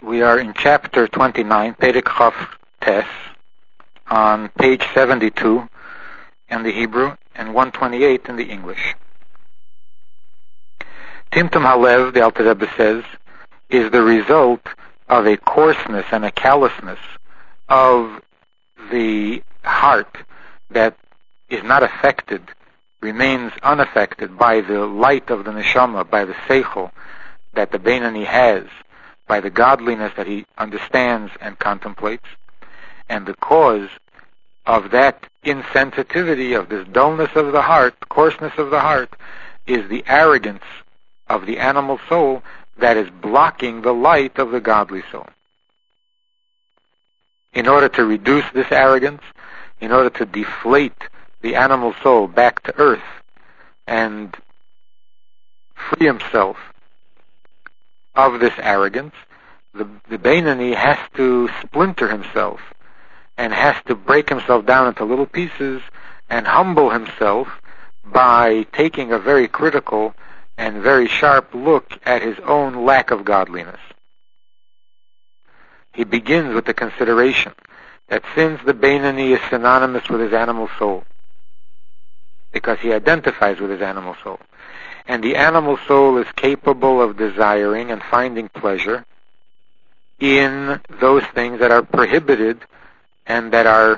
We are in chapter 29, Perek Chof Tes, on page 72 in the Hebrew and 128 in the English. Timtum Halev, the Alter Rebbe says, is the result of a coarseness and a callousness of the heart that is not affected, remains unaffected by the light of the neshama, by the seichel that the Beinani has, by the godliness that he understands and contemplates. And the cause of that insensitivity, of this dullness of the heart, coarseness of the heart, is the arrogance of the animal soul that is blocking the light of the godly soul. In order to reduce this arrogance, in order to deflate the animal soul back to earth and free himself of this arrogance, the Beinani has to splinter himself and has to break himself down into little pieces and humble himself by taking a very critical and very sharp look at his own lack of godliness. He begins with the consideration that since the Beinani is synonymous with his animal soul, because he identifies with his animal soul, and the animal soul is capable of desiring and finding pleasure in those things that are prohibited and that are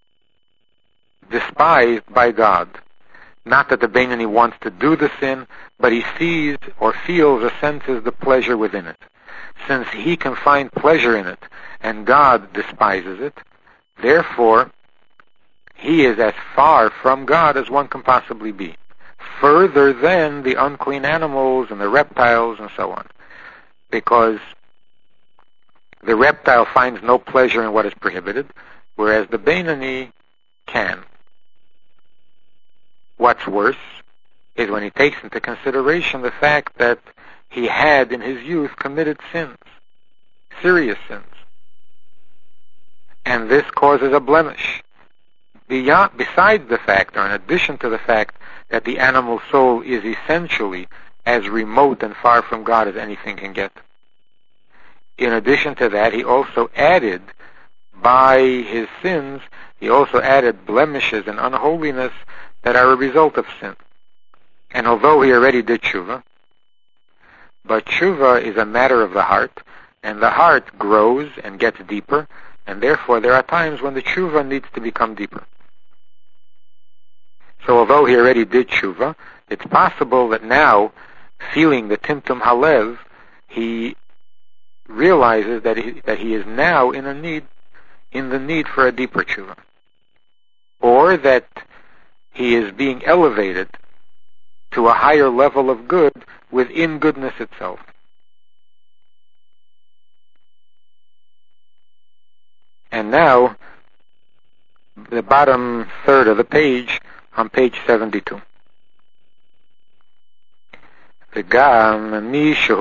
despised by God. Not that the Beinani wants to do the sin, but he sees or feels or senses the pleasure within it. Since he can find pleasure in it and God despises it, therefore he is as far from God as one can possibly be, further than the unclean animals and the reptiles and so on, because the reptile finds no pleasure in what is prohibited, whereas the Beinani can. What's worse is when he takes into consideration the fact that he had in his youth committed sins, serious sins, and this causes a blemish. Besides the fact, or in addition to the fact, that the animal soul is essentially as remote and far from God as anything can get. In addition to that, he also added, by his sins, he also added blemishes and unholiness that are a result of sin. And although he already did tshuva, but tshuva is a matter of the heart, and the heart grows and gets deeper, and therefore there are times when the tshuva needs to become deeper. So although he already did tshuva, it's possible that now, feeling the Timtum Halev, he realizes that he is now in the need for a deeper tshuva, or that he is being elevated to a higher level of good within goodness itself. And now, the bottom third of the page, on page 72. And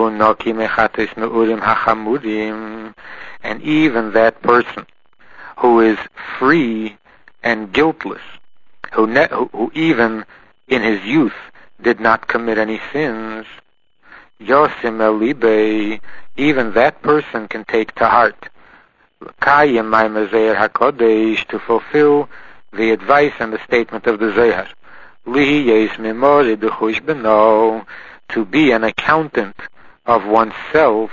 even that person who is free and guiltless, who even in his youth did not commit any sins, Yosim el Libe, even that person can take to heart to fulfill the advice and the statement of the Zohar, to be an accountant of oneself,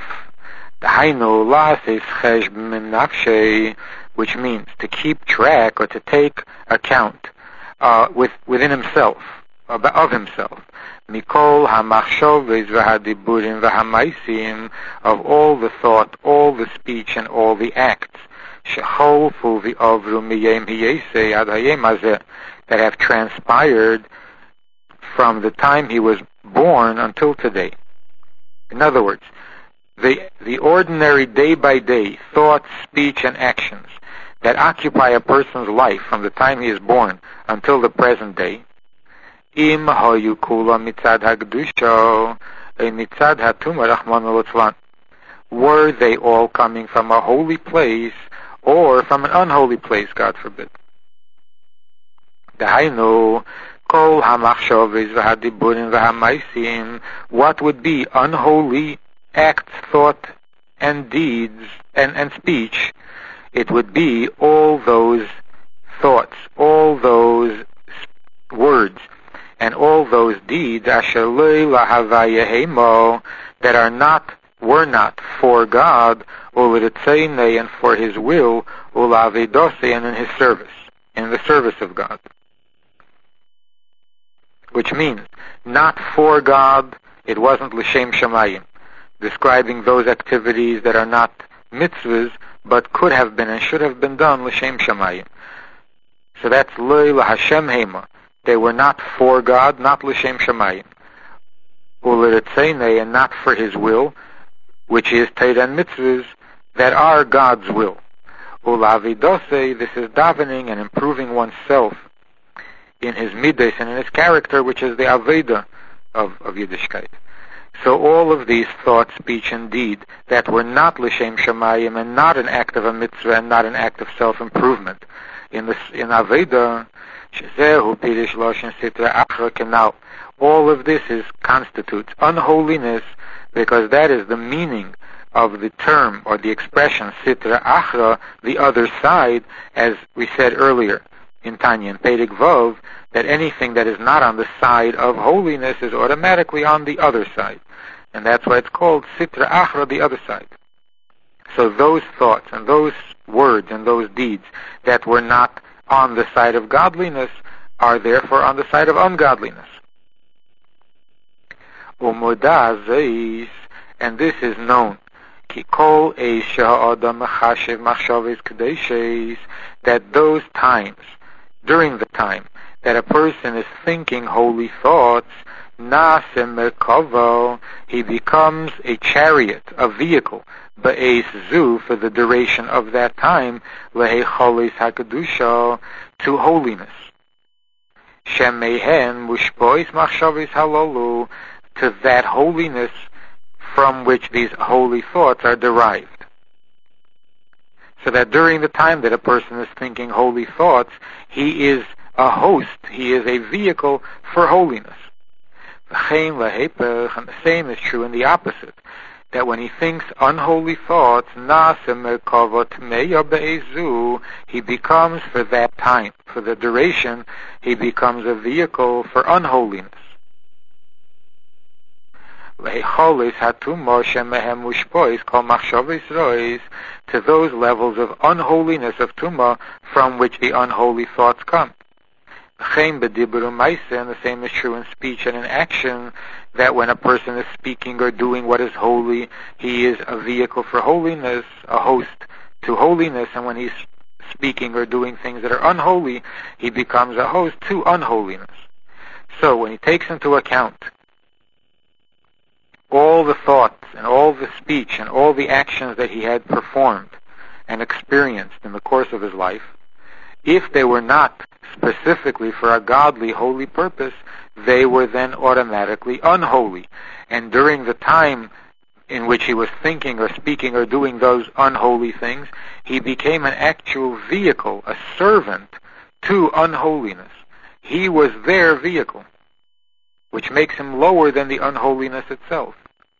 which means to keep track or to take account within himself, of himself, mikol hamachshoves v'hadiburim v'hamaisim, of all the thought, all the speech, and all the acts, shecholfu v'ovru miyem hiyesei ad hayem hazeh, that have transpired from the time he was born until today. In other words, the ordinary day-by-day thoughts, speech, and actions that occupy a person's life from the time he is born until the present day, im hayu kula mitzad hagdusha mitzad hatuma rachmana litzlan, were they all coming from a holy place or from an unholy place, God forbid. Dahainu kol hamachshavos v'hadiburim v'hamaisim, what would be unholy acts, thought, and deeds and speech, it would be all those thoughts, all those words, and all those deeds asher lo lahavayehemo, that were not for God, ulitzeinei, and for His will, ulavidose, and in His service, in the service of God. Which means, not for God, it wasn't l'shem shamayim, describing those activities that are not mitzvahs, but could have been and should have been done l'shem shamayim. So that's lo lahashem hema. They were not for God, not l'shem shamayim. Ulitzeinei, and not for His will, which is Torah and mitzvahs that are God's will. Ulavidose, this is davening and improving oneself in his midas and in his character, which is the Aveda of Yiddishkeit. So all of these thought, speech, and deed that were not l'shem shamayim and not an act of a mitzvah and not an act of self-improvement in Aveda, shezehu pirish loshen sitra achra kenal. All of this constitutes unholiness, because that is the meaning of the term or the expression sitra achra, the other side, as we said earlier in Tanya and Perek Vov, that anything that is not on the side of holiness is automatically on the other side. And that's why it's called sitra achra, the other side. So those thoughts and those words and those deeds that were not on the side of godliness are therefore on the side of ungodliness. Umodah, and this is known, ki kol eisha ha'adam mechashev machshavos kedoshes, that those times, during the time that a person is thinking holy thoughts, nasem merkavo, he becomes a chariot, a vehicle, ba'es zu, for the duration of that time, lehecholis hakadusha, to holiness. Shemehen mushpois machshavos halolu, to that holiness from which these holy thoughts are derived. So that during the time that a person is thinking holy thoughts, he is a host, he is a vehicle for holiness. And the same is true in the opposite, that when he thinks unholy thoughts, he becomes, for that time, for the duration, he becomes a vehicle for unholiness. To those levels of unholiness of Tumah from which the unholy thoughts come. And the same is true in speech and in action, that when a person is speaking or doing what is holy, he is a vehicle for holiness, a host to holiness, and when he's speaking or doing things that are unholy, he becomes a host to unholiness. So when he takes into account all the thoughts and all the speech and all the actions that he had performed and experienced in the course of his life, if they were not specifically for a godly, holy purpose, they were then automatically unholy. And during the time in which he was thinking or speaking or doing those unholy things, he became an actual vehicle, a servant to unholiness. He was their vehicle, which makes him lower than the unholiness itself.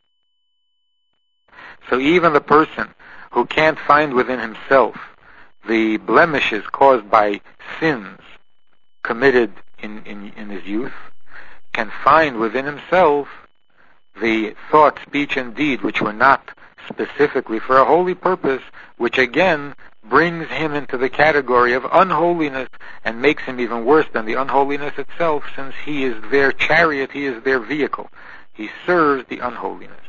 So even the person who can't find within himself the blemishes caused by sins committed in his youth, can find within himself the thought, speech, and deed which were not specifically for a holy purpose, which again brings him into the category of unholiness and makes him even worse than the unholiness itself, since he is their chariot, he is their vehicle. He serves the unholiness.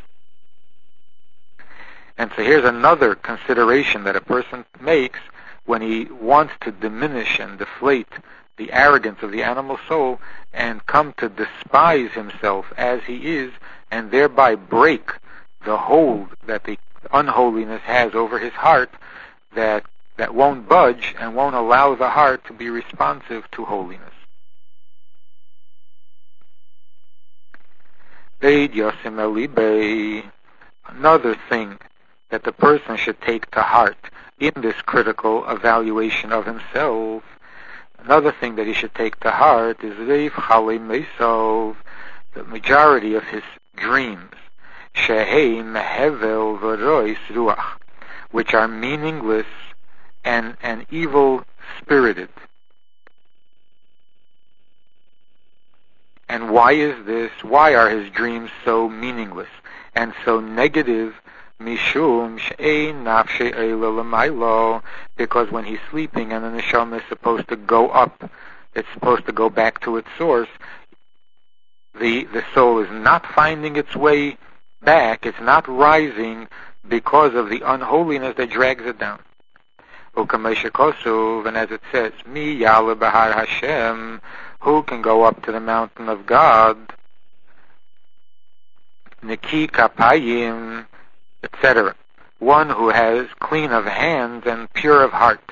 And so here's another consideration that a person makes when he wants to diminish and deflate the arrogance of the animal soul and come to despise himself as he is, and thereby break the hold that the unholiness has over his heart, that won't budge and won't allow the heart to be responsive to holiness. Another thing that the person should take to heart in this critical evaluation of himself, another thing that he should take to heart is the majority of his dreams. shehei mehevel v'rois ruach, which are meaningless and evil-spirited. And why is this? Why are his dreams so meaningless and so negative? Mishum she'ein nafshei eila l'maylo, because when he's sleeping and the neshama is supposed to go up, it's supposed to go back to its source, the soul is not finding its way back, it's not rising because of the unholiness that drags it down. Ukamesha kosuv, and as it says, Mi yala bahar Hashem, who can go up to the mountain of God, Niki kapayim, etc. One who has clean of hands and pure of heart.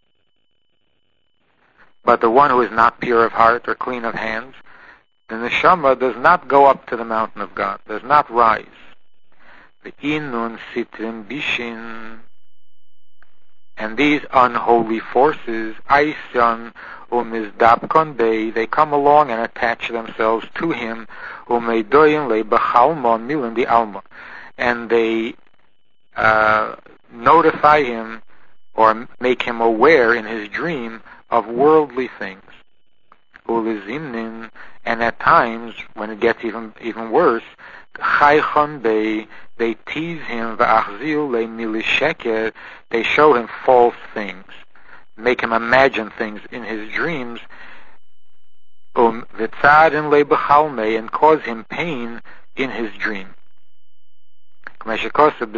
But the one who is not pure of heart or clean of hands, the neshama does not go up to the mountain of God, does not rise. The inun sitrim bishin, and these unholy forces, Aisan umizdabkon bei, they come along and attach themselves to him, umeidoyin lebachalmon milin di alma, and they notify him or make him aware in his dream of worldly things. Ulizimnin, and at times, when it gets even worse, chaychon bei, they tease him, va'achzil le'milisheker, they show him false things, make him imagine things in his dreams, v'tzarin le'bechalmei, and cause him pain in his dream. As it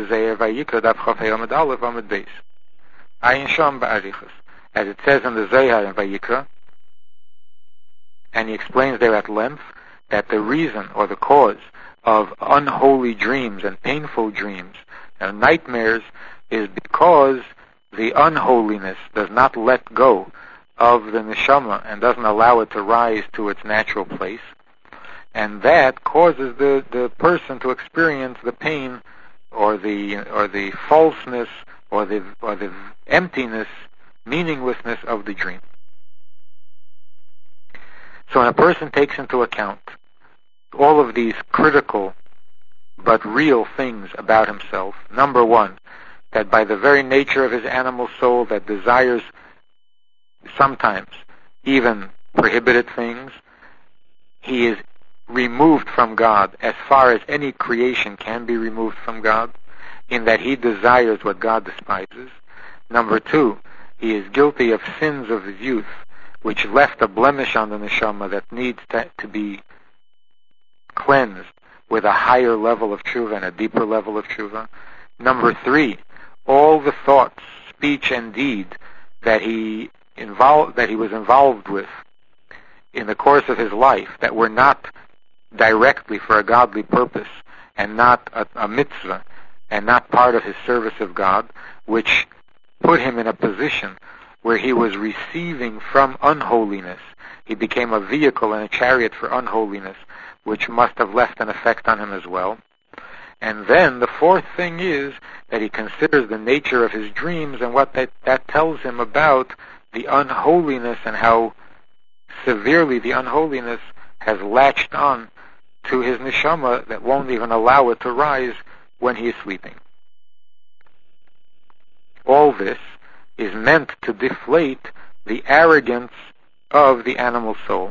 says in the Zohar in Vayikra, and he explains there at length that the reason or the cause of unholy dreams and painful dreams and nightmares is because the unholiness does not let go of the neshama and doesn't allow it to rise to its natural place, and that causes the person to experience the pain or the falseness or the emptiness, meaninglessness of the dream. So when a person takes into account all of these critical but real things about himself, number one, that by the very nature of his animal soul that desires sometimes even prohibited things, he is removed from God as far as any creation can be removed from God, in that he desires what God despises. Number two, he is guilty of sins of his youth, which left a blemish on the neshama that needs to be cleansed with a higher level of tshuva and a deeper level of tshuva. Number three, all the thoughts, speech, and deed that he was involved with in the course of his life that were not directly for a godly purpose and not a mitzvah and not part of his service of God, which put him in a position where he was receiving from unholiness. He became a vehicle and a chariot for unholiness, which must have left an effect on him as well. And then the fourth thing is that he considers the nature of his dreams and what that tells him about the unholiness and how severely the unholiness has latched on to his neshama that won't even allow it to rise when he is sleeping. All this is meant to deflate the arrogance of the animal soul.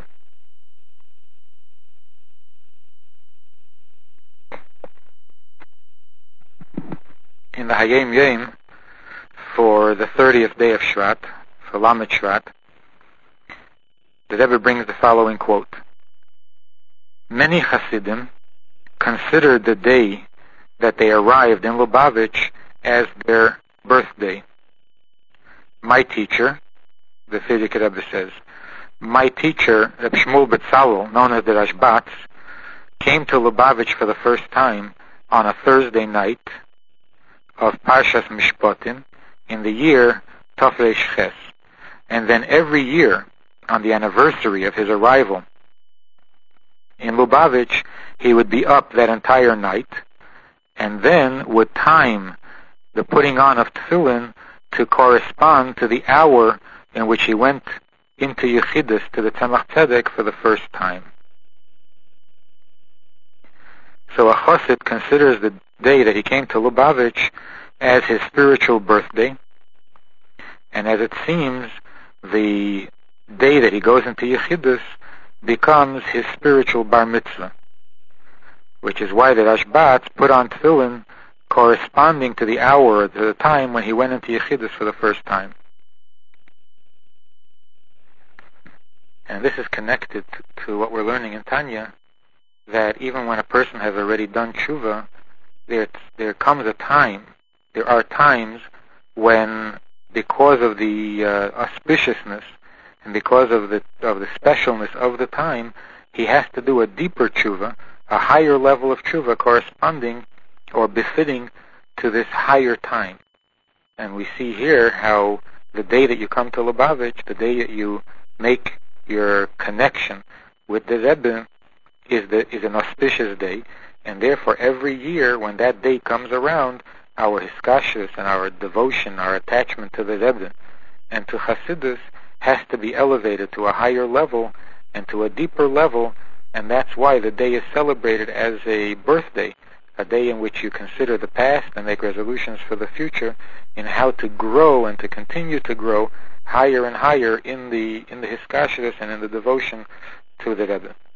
In the Hayom Yom, for the 30th day of Shvat, for Lamed Shvat, the Rebbe brings the following quote. Many Hasidim considered the day that they arrived in Lubavitch as their birthday. My teacher, the Frierdiker Rebbe says, my teacher, Reb Shmuel Betzalel, known as the Rashbatz, came to Lubavitch for the first time on a Thursday night of Parshas Mishpatim in the year Tafresh Ches. And then every year, on the anniversary of his arrival in Lubavitch, he would be up that entire night and then would time the putting on of tefillin to correspond to the hour in which he went into Yechidus to the Tzemach Tzedek for the first time. So a chassid considers the day that he came to Lubavitch as his spiritual birthday, and as it seems, the day that he goes into Yechidus becomes his spiritual bar mitzvah, which is why the Rashbat put on tefillin corresponding to the hour, to the time when he went into Yechidus for the first time. And this is connected to what we're learning in Tanya, that even when a person has already done tshuva, there comes a time, there are times when, because of the auspiciousness and because of the specialness of the time, he has to do a deeper tshuva, a higher level of tshuva corresponding or befitting to this higher time. And we see here how the day that you come to Lubavitch, the day that you make your connection with the Rebbe, is an auspicious day, and therefore every year when that day comes around, our hiskashus and our devotion, our attachment to the Rebbe and to Hasidus has to be elevated to a higher level and to a deeper level, and that's why the day is celebrated as a birthday, a day in which you consider the past and make resolutions for the future in how to grow and to continue to grow higher and higher in the hiskashus and in the devotion to the Rebbe.